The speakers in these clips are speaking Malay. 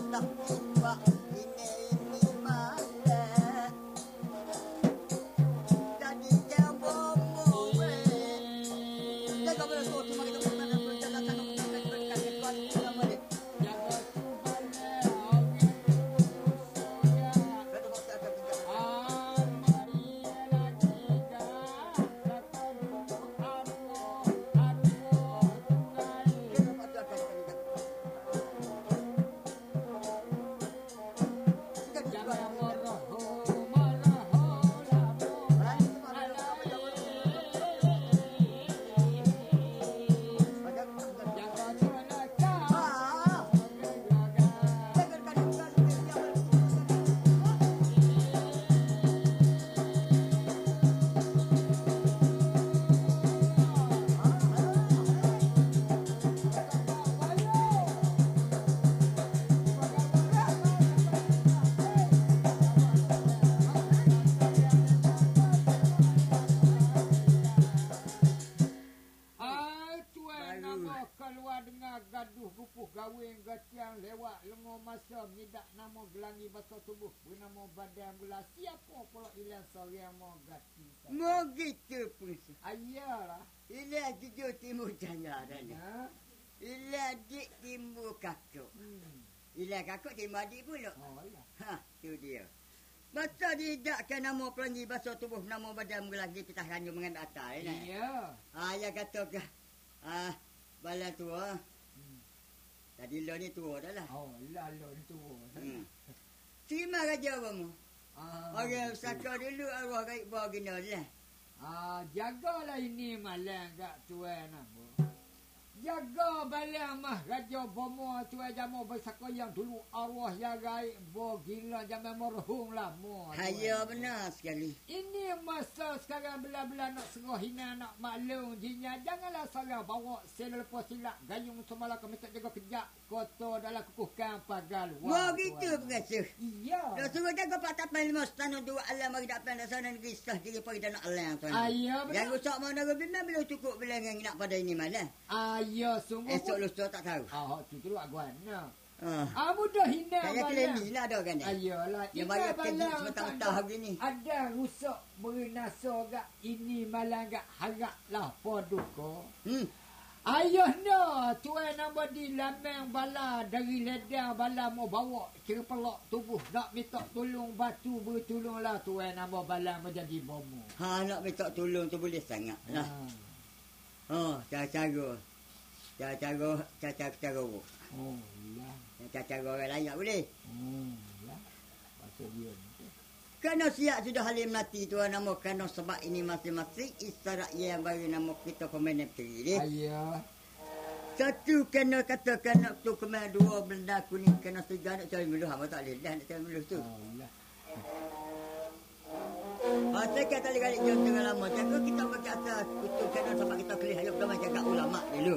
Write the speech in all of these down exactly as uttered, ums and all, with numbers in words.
masa ngidak nama gelangi basa tubuh bernama badan gula siapa pula ilang seorang mau gati mau gitu pun ayalah ilang jujur timur jaya dah ni ilang dik timur kakak hmm. ilang kakak timur adik pula oh iya ha tu dia masa didakkan nama pelangi basa tubuh nama badan gelangi kita hanya mengenai atas ni iya ah ya kata ke ah bala tua tadi lo ni tua dah lah. Oh, lah lo ni tua. Hmm. Terima raja kamu. Ah, orang saka dulu arwah gaib baginda lah. Ah, jagalah ini malam gak tuan aku. Jaga balang mah raja bomo tuan jamu bersaka yang dulu arwah yang gaib bagila zaman merhum lama. Haya benar sekali. Ini masa sekarang bila-bila nak serah hina nak maklum jinya janganlah salah bawa selepas silap gayung semalam kami tak jaga kejap kotor dalam kukuhkan pagar luar. Mau gitu pengasuh. Iya. Dah suruh jaga pak tapan lima setanu dua alam mari dapat dah sana negeri sah diri pergi dan nak alam tuan. Ayah benar. Yang rusak mana bina belum cukup bila yang nak pada ini malah. Ayah sungguh. Esok lusa tak tahu. Ah, tu tu aguana. Ah, ah mudah hina kayak keleni lah dah kan. Ayolah. Yang bagi kerja sementara hari ni. Ada rusak bernasa gak ini malang gak harap lah poduko. Hmm. Ayah no, tuan nama di lamang bala dari ledang bala mau bawa kira pelak tubuh nak minta tolong batu bertolonglah tuan nama bala menjadi bomo. Ha nak minta tolong tu boleh sangat lah. Ha. Oh, cara-cara. Cara-cara, cara-cara. Oh, lah. Cara-cara orang lain tak boleh. Hmm, lah. Pasal dia Kena siap sudah halim mati tuan nama kena sebab ini masing-masing isyarat yang bagi nama kita komuniti ni. Ayah. Satu kena katakan nak tu kemal dua benda kuning kena tiga nak cari meluh apa tak boleh dah nak cari meluh tu. Oh lah. Ah saya kata kali jom tengah lama jaga kita bagi atas kutu kena sebab kita kelih ayo kita jaga ulama dulu.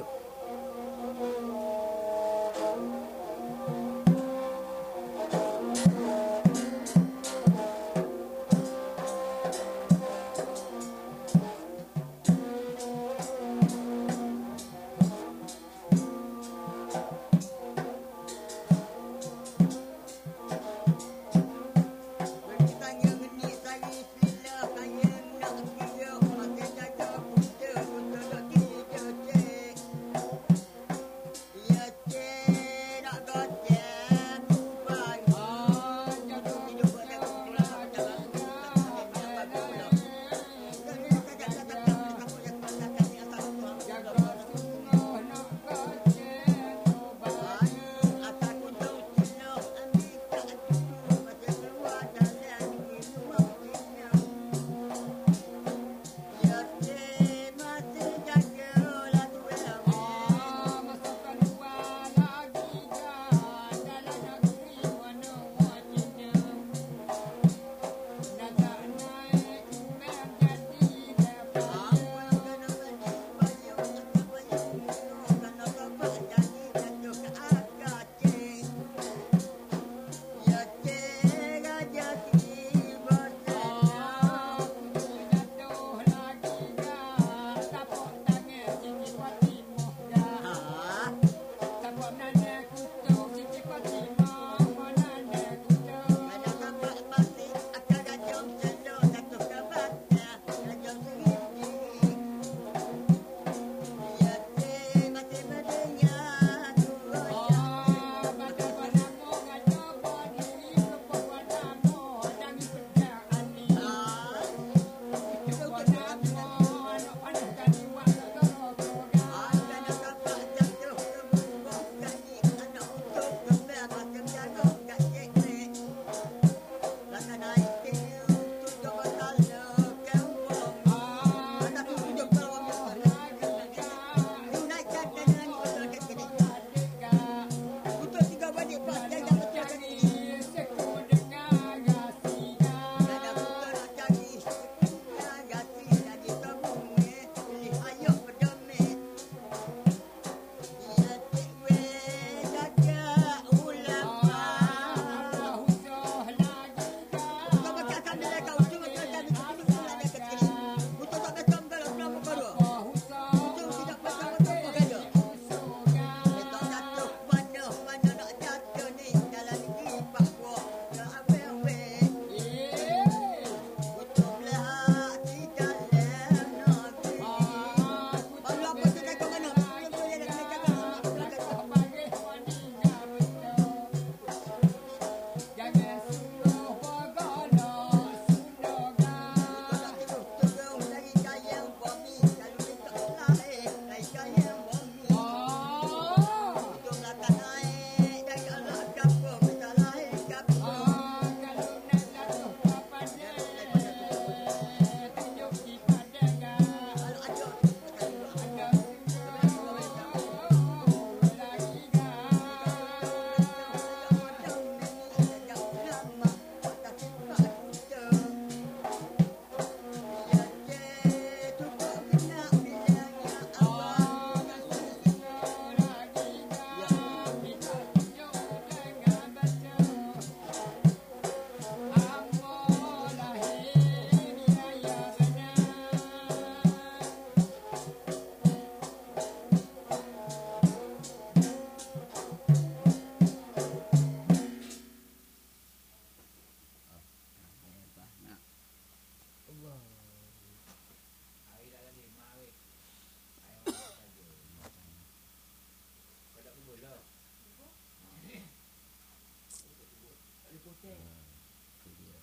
Tu dia.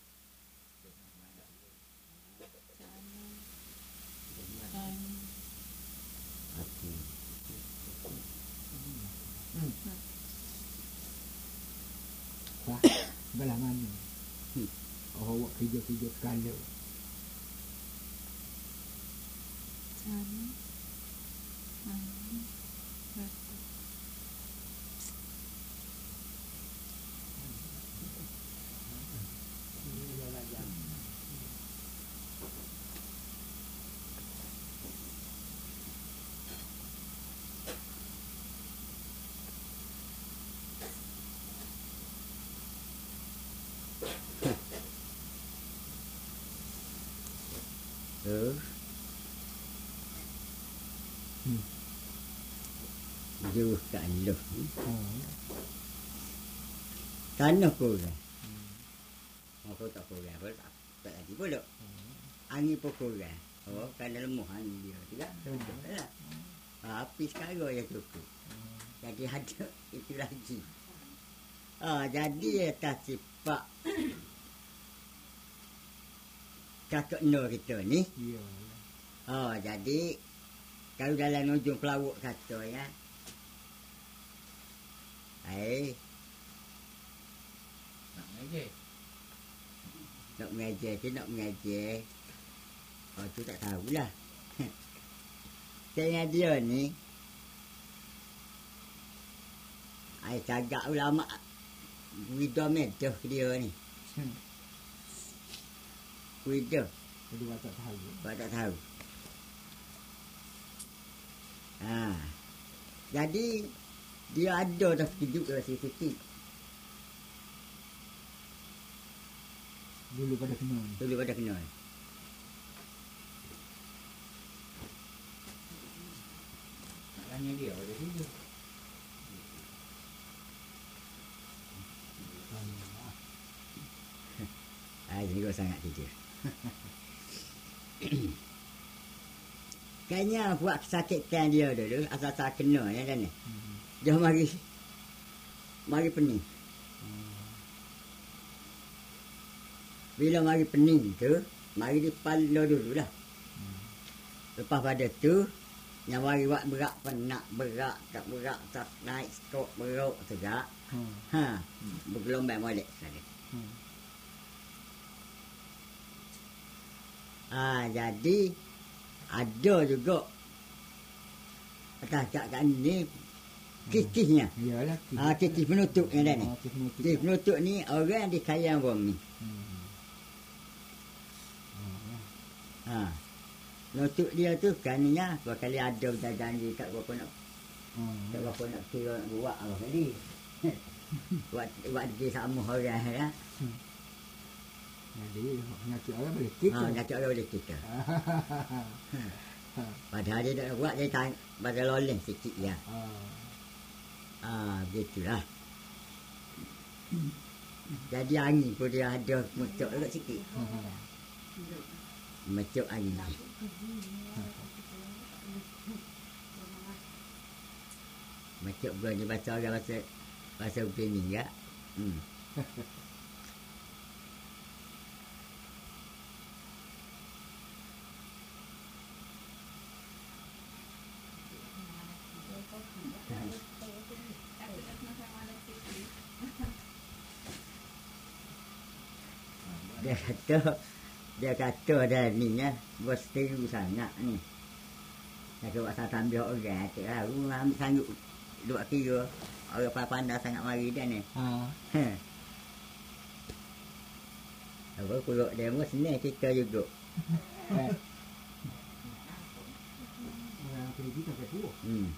Hati. Hmm. Wah, belah mana? Hmm. Oh, awak kerja-kerja kala. Sana. Mani. Ratu. Tu. Hmm. Jauh kat lu. Oh. Tanah kurang. Aku tak kurang pun tak. Tak lagi pula. Angin pun kurang. Oh, kerana lemah angin dia. Tidak? Betul lah. Api sekarang yang cukup. Jadi ada itu lagi. Ah, jadi atas sifat kakak no kita ni. Ya. Oh, jadi kalau dalam ujung pelawak kata ya. Hai, Nak ngaji. nak mengajar tu nak mengajar. Oh, tu tak tahulah. Saya dia ni ai cagak ulama Widow medoh dia ni. Hmm. Widow, Jadi awak tak tahu. kau tak tahu. Ha. Jadi dia ada dah hidup dalam sikit. Dulu pada kena. Dulu pada kenal. Nak tanya dia pada situ. Ah, juga sangat tidur. Kayaknya buat kesakitan dia dulu, asal tak kena ya kan ni. Hmm. Dia mari mari pening. Bila mari pening tu, mari dipala dulu lah. Hmm. Lepas pada tu, yang mari buat berat penak, berat, tak berat, tak naik skop, berok tegak. Hmm. Ha, bergelombang molek tadi. Hmm. Ah, jadi ada juga atas kat ni kikihnya. Iyalah. Ah, kikih penutup yang dah ni. Oh, kikih penutup. Kikih penutup ni orang di kayang bumi. Hmm. Oh. Ha. Penutup dia tu kannya dua kali ada janji kat berapa nak Hmm. kat berapa nak kira nak buat apa tadi. buat buat dia sama orang ya. Jadi penyakit orang boleh kita. Ha, nak cakap oleh kita. Padahal dia nak buat dia tang pada loleng sikit ya. Ah, begitulah. Jadi angin pun dia ada mencok juga sikit. Mencok angin. Mencok bukan dia bahasa orang bahasa bahasa Upin ni ya. Hmm. Dia kata dia kata dah ni ya, bos seru sangat ni. Nak buat satu ambil orang, tak tahu ambil sanggup dua kira. Orang pandai sangat mari dia ni. Ha. Apa kuluk dia pun senang kita juga. Orang pergi kita ke tua. Hmm.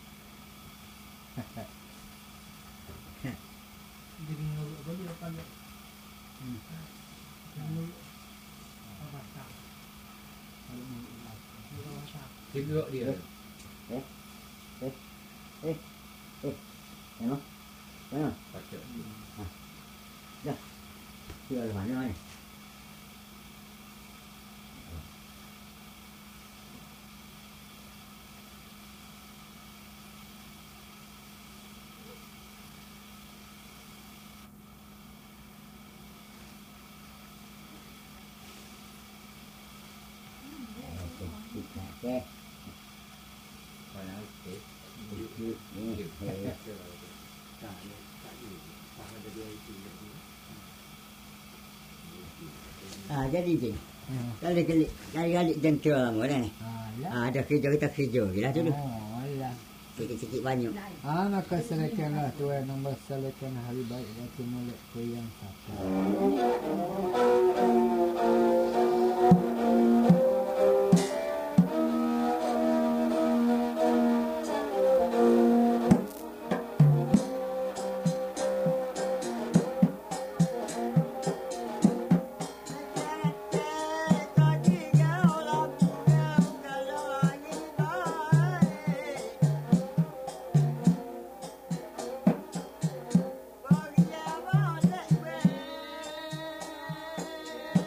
Jadi nguruk apa dia pada. Hmm. Nguruk apa tak. Kalau mau ulas. Tidur dia. Eh. Eh. Eh. Eh. Tengok. Tengok. Patut. Dia ada mana ni? Okey. Mana okey. Ni. Okey. Ah, jadi je. Hmm. Kali-kali kali-kali jengkel lama dah ni. Ah, ya. Ah, ada kerja kita kerja gila tu. Oh, alah. Sikit-sikit banyak. Ah, maka selekanlah tuan nombor selekan hari baik Datuk Molek Koyang Sapa. Bagi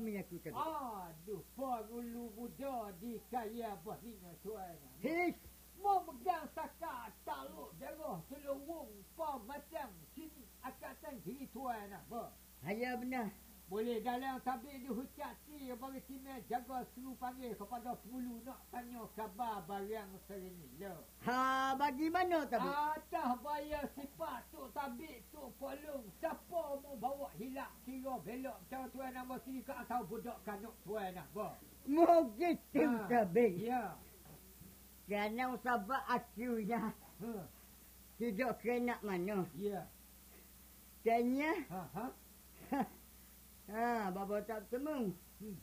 minyak aku tadi. Aduh, pagulu muda di kaya bahina tuan. His. Mau megang sakar taluk darah telurung pa macam sini akatan kiri tuan nak ber. Haya benar. Boleh dalam tabik dihujati bagi timnya jaga seru panggil kepada pengulu nak tanya khabar barang serini lo. Ha, bagi mana tadi? Atas bayar sifat tu tabik tu polong siapa mau bawa hilak kira belok macam tuan nama sini ke atau budak kanuk tuan nak ber. Mau gitu Ha, tadi. ya. Kerana sabak akunya Ha, tidak kena mana. ya. Tanya, Ha, ha. ha, bapa tak temu. Hmm.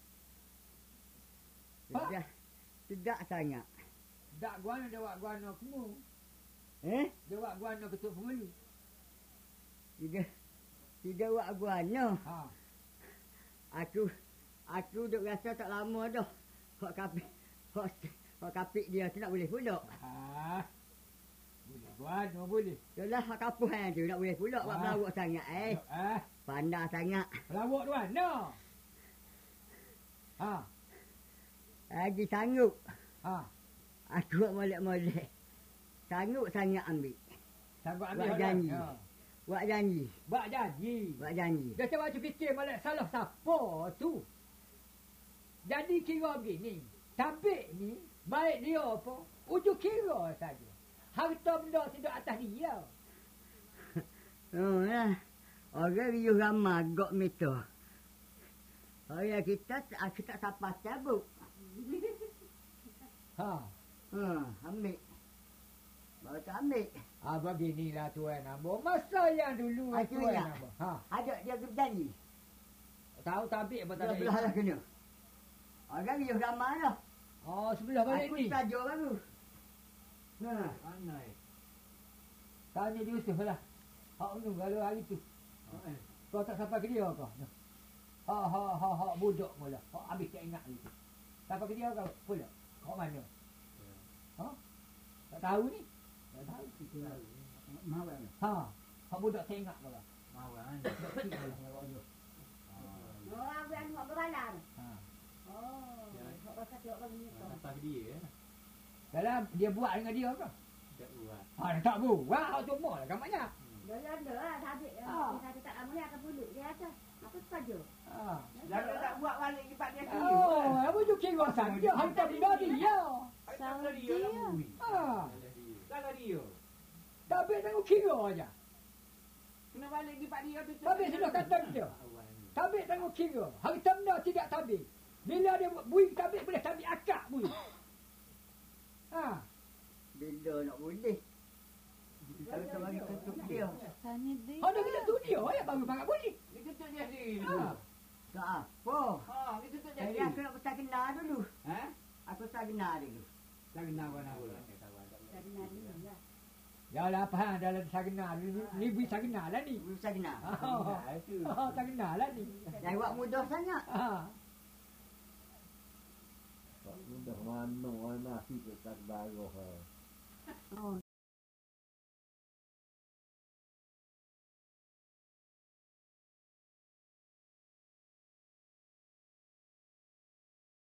Tidak, tidak sangat. Dak guana dewak guana kamu. Eh? Dewak guana ketua pengulu. Tidak, tidak buat guana. Ha. Aku, aku duk rasa tak lama dah. Hak kapik, hak, hak kapik dia tu nak boleh pula. Ha. Boleh guana boleh. Yalah, hak kapuh yang tu nak boleh pula. Buat Ah. melawak sangat eh. Eh, Pandai sangat. pelawak tuan. No. Ha. Lagi sanggup. Ha. Aku buat molek-molek. Sanggup sangat ambil. Sanggup Buat ambil orang. janji. Ha. Buat janji. Buat janji. Buat janji. Dia cuba macam fikir malah salah siapa tu. Jadi kira begini. Tabik ni, baik dia apa, ujung kira saja. Harta benda tidak atas dia. Oh lah. Orang riuh ramah gok meter. Orang kita, aku tak sampai cabut. Ha. Ha, ambil. Baru tak ambil. Ah, beginilah tuan Ambo. Masa yang dulu Aku tuan ingat. Ambo. Ha. Ada dia berjanji. Tahu tabik apa tak Dia belah lah kena. Orang riuh ramah lah. Oh, sebelah balik Aku ni. saja baru. Ha. Pandai. Tanya Yusuf lah. Hak unu kalau hari tu. Eh. Kau tak sampai ke dia kau? Ha ha ha ha budak mula. Hak habis tak ingat lagi. Sampai ke dia kau pula. Hak mana? Ha? Tak tahu ni. Tak tahu. Mahu kan? Ha. Hak budak tak ingat mula. Mau kan? Tak kira lah lawak dia. Oh, aku yang buat berbalan. Ha. Oh, hak pasal dia orang ni tu. Apa dia? Dalam dia buat dengan dia ke? Tak buat. Ha, dia tak buat. Hak cuma lah gambarnya. Dia ada lah tadi. Ah. Tadi tak lama ni akan pulut dia atas. Apa saja. Ha. Jangan tak buat balik lipat dia sendiri. Oh, apa tu kira saja. Harta benda dia. Salah dia lah bui. Ha. Salah dia. Tapi tengok kira aja. Kena balik lipat dia tu. Tapi sudah kata dia. Awan ni. Tabik tengok kira. Harta benda tidak tabik. Bila dia bui tabik boleh tabik akak bui. Ha. Bila nak boleh. Kalau tak bagi tutup dia. Tanya dia. Ada kita tu dia ya baru panggil boleh. Dia tutup dia sendiri. Ha. Tak apa. Ha, dia tutup dia Jadi sendiri. aku nak pesan kenal dulu. Ha? Aku tak kenal dulu. Tak kenal mana pula. Tak kenal dulu lah. Ya lah faham dalam sagna ni ni bui sagna lah ni. Belum tak kenal. Ha. Ha sagna lah ni. Yang buat mudah sangat. Ha. Tak mudah mana mana kita tak baru ha. Oh,